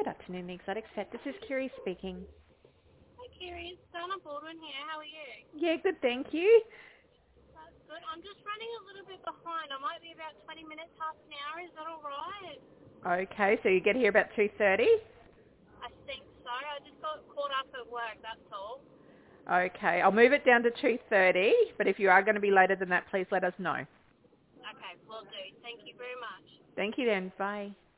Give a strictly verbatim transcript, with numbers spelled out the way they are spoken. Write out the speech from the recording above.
afternoon, The Exotic Set. This is Kiri speaking. Hi, Kiri. It's Donna Baldwin here. How are you? Yeah, good, thank you. That's good. I'm just running a little bit behind. I might be about twenty minutes, half an hour. Is that all right? Okay, so you get here about two thirty? I think so. I just got caught up at work, that's all. Okay, I'll move it down to two thirty, but if you are going to be later than that, please let us know. Okay, will do. Thank you very much. Thank you then. Bye.